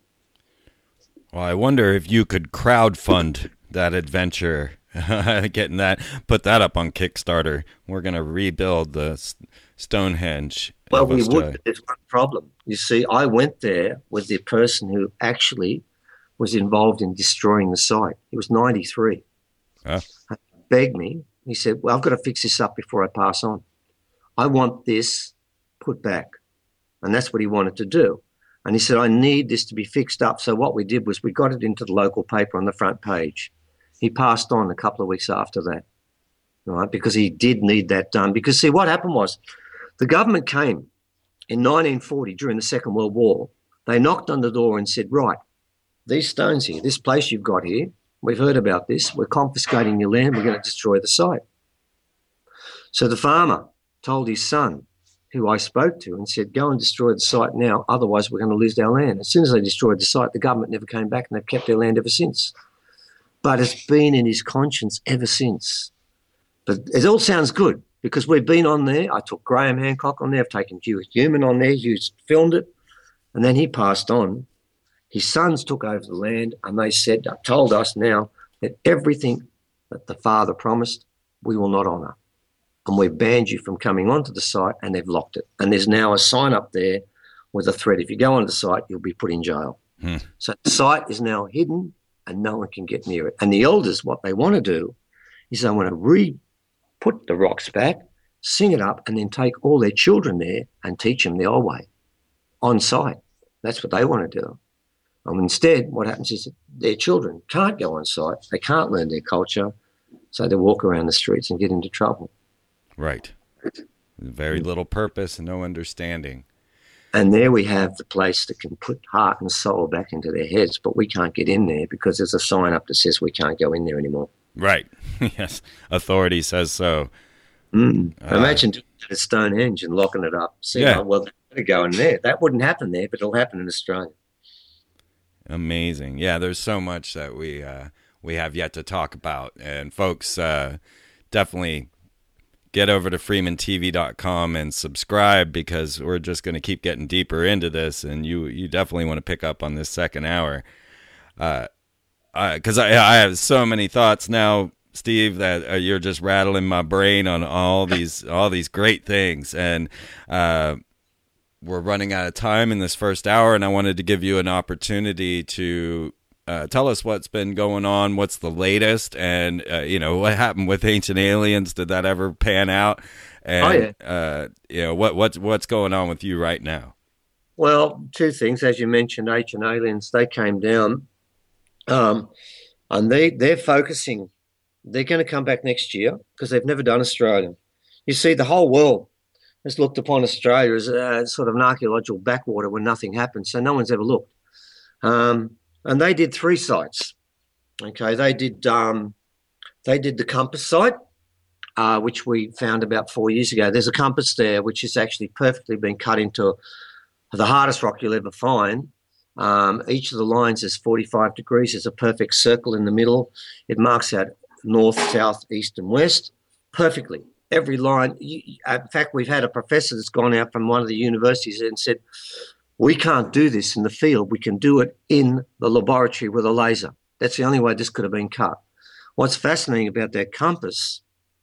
Well, I wonder if you could crowdfund that adventure, getting that, put that up on Kickstarter. We're going to rebuild the Stonehenge. Well, we would, but there's one problem. You see, I went there with the person who actually was involved in destroying the site. He was ninety-three. Huh? He begged me. He said, well, I've got to fix this up before I pass on. I want this put back. And that's what he wanted to do. And he said, I need this to be fixed up. So what we did was we got it into the local paper on the front page. He passed on a couple of weeks after that, right? Because he did need that done. Because, see, what happened was the government came in nineteen forty during the Second World War. They knocked on the door and said, right, these stones here, this place you've got here, we've heard about this. We're confiscating your land. We're going to destroy the site. So the farmer told his son, who I spoke to, and said, go and destroy the site now, otherwise we're going to lose our land. As soon as they destroyed the site, the government never came back, and they've kept their land ever since. But it's been in his conscience ever since. But it all sounds good because we've been on there. I took Graham Hancock on there. I've taken Hugh Newman on there. Hugh's filmed it. And then he passed on. His sons took over the land, and they said, told us now that everything that the father promised, we will not honour. And we've banned you from coming onto the site, and they've locked it. And there's now a sign up there with a threat. If you go onto the site, you'll be put in jail. Hmm. So the site is now hidden, and no one can get near it. And the elders, what they want to do is they want to re-put the rocks back, sing it up, and then take all their children there and teach them the old way on site. That's what they want to do. And instead, what happens is their children can't go on site. They can't learn their culture, so they walk around the streets and get into trouble. Right. Very little purpose and no understanding. And there we have the place that can put heart and soul back into their heads, but we can't get in there because there's a sign up that says we can't go in there anymore. Right. Yes. Authority says so. Mm. Uh, Imagine doing it at Stonehenge and locking it up. See, yeah. Well, they're going to go in there. That wouldn't happen there, but it'll happen in Australia. Amazing. Yeah, there's so much that we uh, we have yet to talk about. And folks, uh, definitely get over to freeman t v dot com and subscribe because we're just going to keep getting deeper into this. And you, you definitely want to pick up on this second hour. Uh, because I, I have so many thoughts now, Steve, that uh, you're just rattling my brain on all these all these great things. And uh, we're running out of time in this first hour, and I wanted to give you an opportunity to uh, tell us what's been going on, what's the latest, and uh, you know what happened with Ancient Aliens. Did that ever pan out? And oh, yeah. uh, you know what what's what's going on with you right now? Well, two things, as you mentioned, Ancient Aliens. They came down, um, and they they're focusing. They're going to come back next year because they've never done Australia. You see, the whole world has looked upon Australia as a, sort of an archaeological backwater where nothing happened, so no one's ever looked. Um, and they did three sites. Okay, they did um, they did the compass site, uh, which we found about four years ago. There's a compass there which has actually perfectly been cut into the hardest rock you'll ever find. Um, each of the lines is forty-five degrees. There's a perfect circle in the middle. It marks out north, south, east, and west perfectly. Every line. In fact, we've had a professor that's gone out from one of the universities and said, we can't do this in the field. We can do it in the laboratory with a laser. That's the only way this could have been cut. What's fascinating about that compass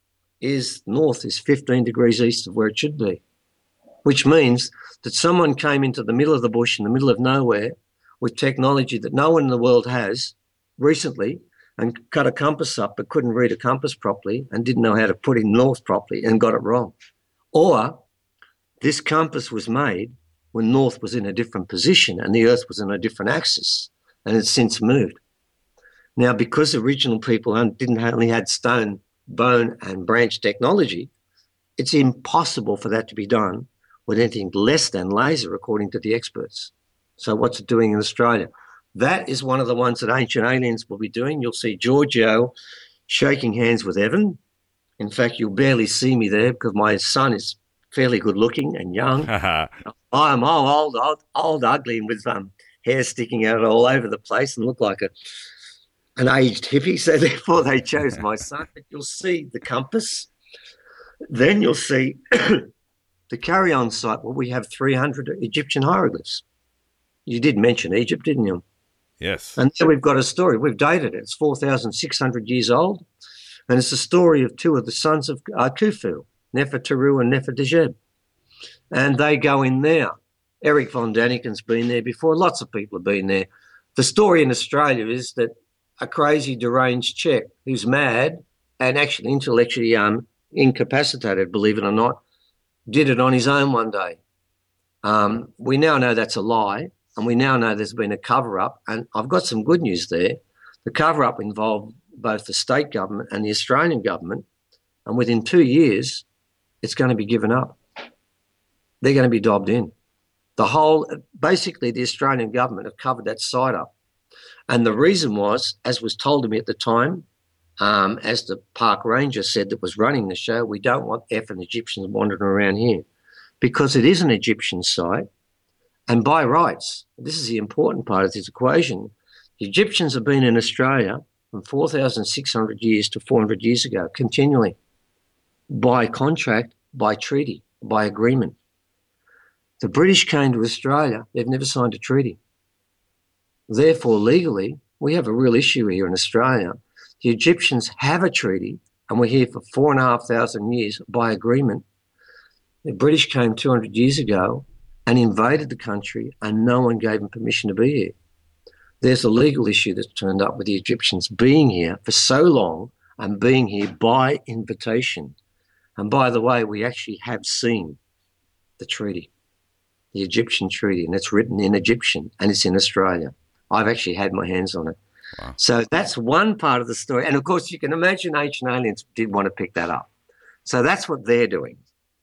is north is fifteen degrees east of where it should be, which means that someone came into the middle of the bush in the middle of nowhere with technology that no one in the world has recently and cut a compass up but couldn't read a compass properly and didn't know how to put in north properly and got it wrong. Or this compass was made when north was in a different position and the earth was in a different axis and it's since moved. Now, because original people didn't only had stone, bone and branch technology, it's impossible for that to be done with anything less than laser, according to the experts. So what's it doing in Australia? That is one of the ones that Ancient Aliens will be doing. You'll see Giorgio shaking hands with Evan. In fact, you'll barely see me there because my son is fairly good looking and young. I'm old, old, old, ugly, and with um, hair sticking out all over the place and look like a an aged hippie. So therefore they chose my son. But you'll see the compass. Then you'll see the carry-on site where we have three hundred Egyptian hieroglyphs. You did mention Egypt, didn't you? Yes. And then we've got a story. We've dated it. It's four thousand six hundred years old. And it's the story of two of the sons of uh, Khufu, Nefertari and Nefer-Djeb. And they go in there. Eric von Daniken's been there before. Lots of people have been there. The story in Australia is that a crazy, deranged Czech who's mad and actually intellectually um, incapacitated, believe it or not, did it on his own one day. Um, we now know that's a lie, and we now know there's been a cover-up, and I've got some good news there. The cover-up involved both the state government and the Australian government, and within two years, it's going to be given up. They're going to be dobbed in. The whole, basically, the Australian government have covered that site up. And the reason was, as was told to me at the time, um, as the park ranger said that was running the show, we don't want effing Egyptians wandering around here because it is an Egyptian site. And by rights, this is the important part of this equation, the Egyptians have been in Australia from four thousand six hundred years to four hundred years ago, continually, by contract, by treaty, by agreement. The British came to Australia, they've never signed a treaty. Therefore, legally, we have a real issue here in Australia. The Egyptians have a treaty, and we're here for four and a half thousand years by agreement. The British came two hundred years ago and invaded the country, and no one gave them permission to be here. There's a legal issue that's turned up with the Egyptians being here for so long and being here by invitation. And by the way, we actually have seen the treaty, the Egyptian treaty, and it's written in Egyptian, and it's in Australia. I've actually had my hands on it. Wow. So that's one part of the story. And, of course, you can imagine Ancient Aliens did want to pick that up. So that's what they're doing.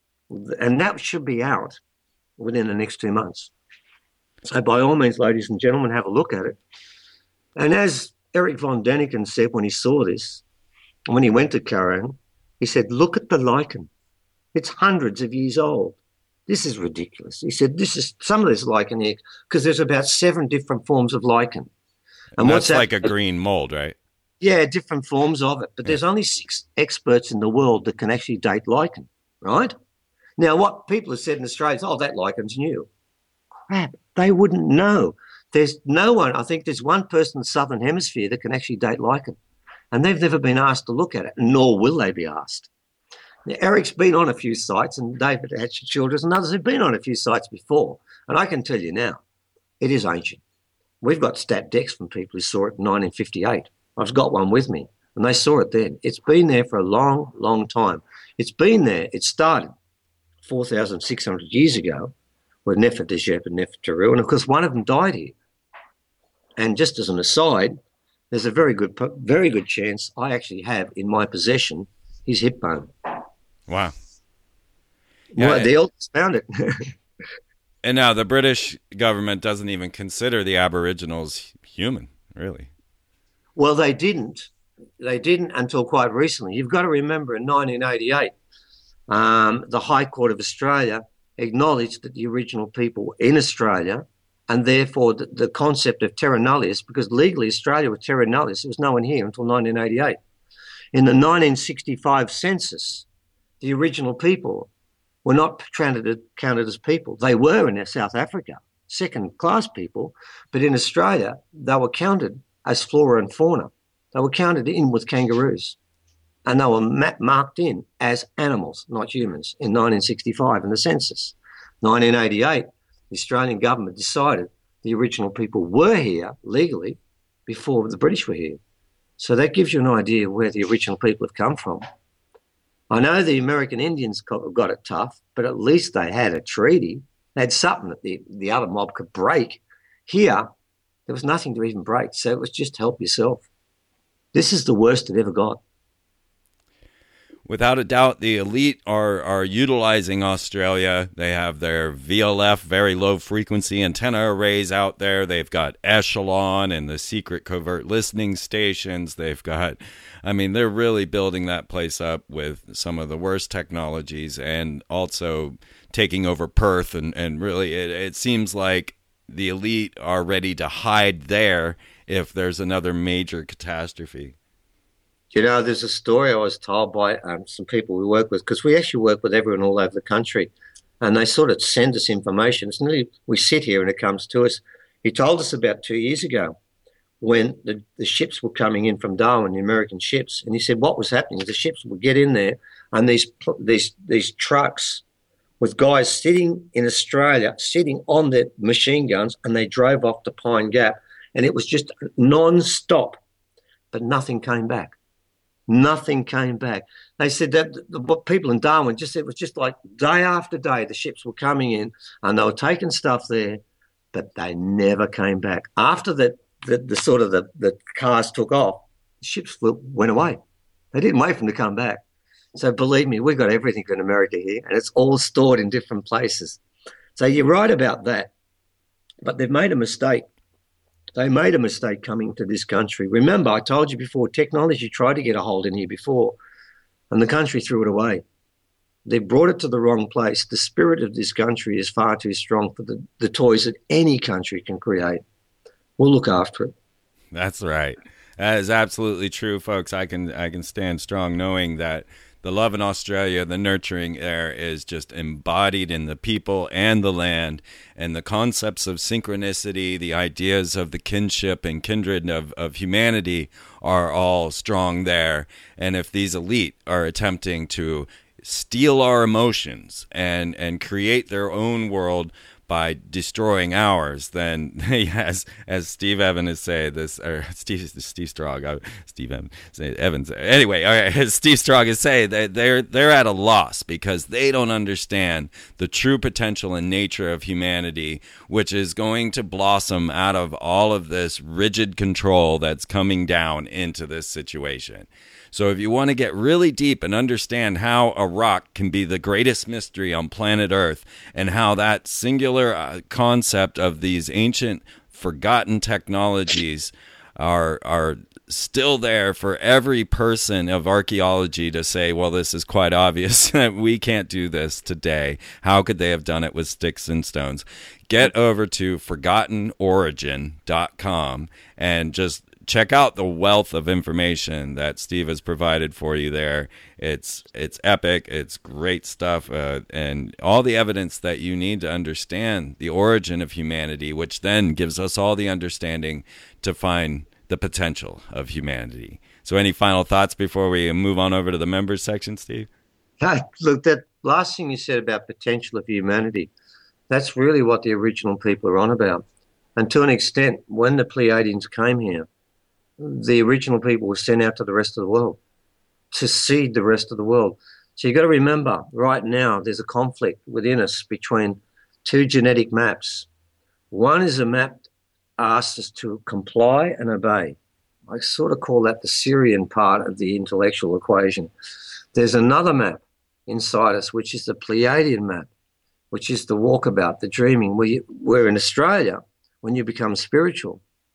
And that should be out within the next two months. So by all means, ladies and gentlemen, have a look at it. And as Eric von Daniken said when he saw this, when he went to Karen, he said, look at the lichen. It's hundreds of years old. This is ridiculous. He said, this is some of this lichen here, because there's about seven different forms of lichen. And, and what's that's that? Like a green mold, right? Yeah, different forms of it. But yeah. There's only six experts in the world that can actually date lichen, right? Now, what people have said in Australia is, oh, that lichen's new. Crap, they wouldn't know. There's no one, I think there's one person in the Southern Hemisphere that can actually date lichen. And they've never been asked to look at it, nor will they be asked. Now, Eric's been on a few sites, and David Hatcher-Childers and others have been on a few sites before. And I can tell you now, it is ancient. We've got stat decks from people who saw it in nineteen fifty-eight. I've got one with me, and they saw it then. It's been there for a long, long time. It's been there. It started four thousand six hundred years ago with Nefer-Djeb and Nefertari, and of course one of them died here. And just as an aside, there's a very good, very good chance I actually have in my possession his hip bone. Wow. Yeah, well, the elders found it. And now the British government doesn't even consider the Aboriginals human, really. Well, they didn't. They didn't until quite recently. You've got to remember in nineteen eighty-eight, um, the High Court of Australia acknowledged that the original people in Australia, and therefore the, the concept of terra nullius, because legally Australia was terra nullius, there was no one here until nineteen eighty-eight. In the nineteen sixty-five census, the original people were not counted, counted as people. They were in South Africa, second-class people, but in Australia, they were counted as flora and fauna. They were counted in with kangaroos, and they were ma- marked in as animals, not humans, in nineteen sixty-five in the census. nineteen eighty-eight, the Australian government decided the original people were here legally before the British were here. So that gives you an idea of where the original people have come from. I know the American Indians got it tough, but at least they had a treaty. They had something that the, the other mob could break. Here, there was nothing to even break, so it was just help yourself. This is the worst it ever got. Without a doubt, the elite are, are utilizing Australia. They have their V L F, very low frequency antenna arrays out there. They've got Echelon and the secret covert listening stations. They've got, I mean, they're really building that place up with some of the worst technologies and also taking over Perth. And, and really, it, it seems like the elite are ready to hide there if there's another major catastrophe. You know, there's a story I was told by um, some people we work with, because we actually work with everyone all over the country, and they sort of send us information. It's nearly, we sit here and it comes to us. He told us about two years ago when the, the ships were coming in from Darwin, the American ships, and he said what was happening is the ships would get in there, and these these these trucks with guys sitting in Australia, sitting on their machine guns, and they drove off to Pine Gap, and it was just non-stop, but nothing came back. Nothing came back. They said that the, the people in Darwin just said it was just like day after day the ships were coming in and they were taking stuff there, but they never came back. After that, the, the sort of the, the cars took off, the ships flew, went away. They didn't wait for them to come back. So believe me, we've got everything in America here, and it's all stored in different places. So you're right about that, but they've made a mistake. They made a mistake coming to this country. Remember, I told you before, technology tried to get a hold in here before, and the country threw it away. They brought it to the wrong place. The spirit of this country is far too strong for the, the toys that any country can create. We'll look after it. That's right. That is absolutely true, folks. I can I can stand strong knowing that the love in Australia, the nurturing there is just embodied in the people and the land, and the concepts of synchronicity, the ideas of the kinship and kindred of, of humanity are all strong there. And if these elite are attempting to steal our emotions and, and create their own world by destroying ours, then as as Steve Evans is saying this, or Steve Steve Strong, uh, Steve Evans, Evans. Anyway, all right, as Steve Strong is saying, that they're they're at a loss because they don't understand the true potential and nature of humanity, which is going to blossom out of all of this rigid control that's coming down into this situation. So if you want to get really deep and understand how a rock can be the greatest mystery on planet Earth and how that singular uh, concept of these ancient forgotten technologies are are still there for every person of archaeology to say, well, this is quite obvious that we can't do this today. How could they have done it with sticks and stones? Get over to forgotten origin dot com and just check out the wealth of information that Steve has provided for you there. It's it's epic. It's great stuff. Uh, and all the evidence that you need to understand the origin of humanity, which then gives us all the understanding to find the potential of humanity. So any final thoughts before we move on over to the members section, Steve? Hey, look, that last thing you said about potential of humanity, that's really what the original people are on about. And to an extent, when the Pleiadians came here, the original people were sent out to the rest of the world to seed the rest of the world. So you've got to remember, right now, there's a conflict within us between two genetic maps. One is a map that asks us to comply and obey. I sort of call that the Syrian part of the intellectual equation. There's another map inside us, which is the Pleiadian map, which is the walkabout, the dreaming, where, you, where in Australia, when you become spiritual,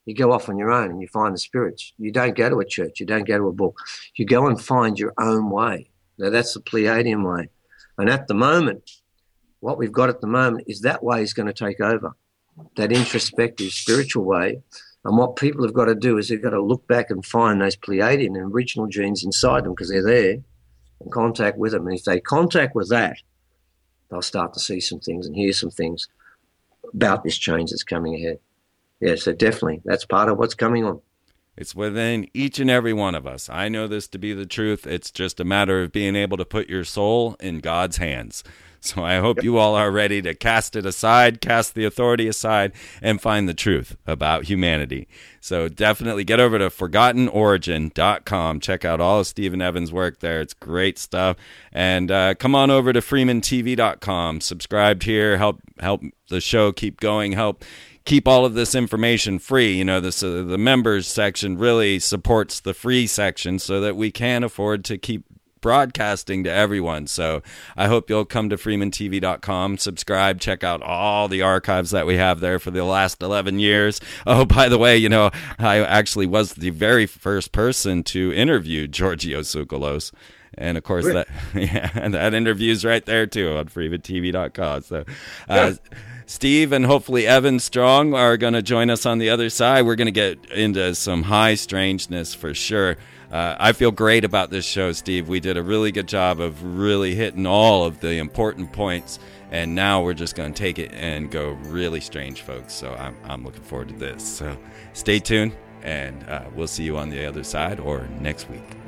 You go off on your own and you find the spirits. You don't go to a church. You don't go to a book. You go and find your own way. Now, that's the Pleiadian way. And at the moment, what we've got at the moment is that way is going to take over, that introspective spiritual way. And what people have got to do is they've got to look back and find those Pleiadian and original genes inside them, because they're there, and contact with them. And if they contact with that, they'll start to see some things and hear some things about this change that's coming ahead. Yeah, so definitely, that's part of what's coming on. It's within each and every one of us. I know this to be the truth. It's just a matter of being able to put your soul in God's hands. So I hope you all are ready to cast it aside, cast the authority aside, and find the truth about humanity. So definitely get over to forgotten origin dot com. Check out all of Stephen Evans' work there. It's great stuff. And uh, come on over to freeman t v dot com. Subscribe here. Help help the show keep going. Help keep all of this information free. You know, this uh, the members section really supports the free section so that we can afford to keep broadcasting to everyone. So I hope you'll come to freeman t v dot com, subscribe, check out all the archives that we have there for the last eleven years. Oh, by the way, you know, I actually was the very first person to interview Georgios Tsoukalos. And of course, really? that yeah, and that interview's right there too on freeman t v dot com. So uh, Steve and hopefully Evan Strong are going to join us on the other side. We're going to get into some high strangeness for sure. Uh, I feel great about this show, Steve. We did a really good job of really hitting all of the important points, and now we're just going to take it and go really strange, folks. So I'm I'm looking forward to this. So stay tuned, and uh, we'll see you on the other side or next week.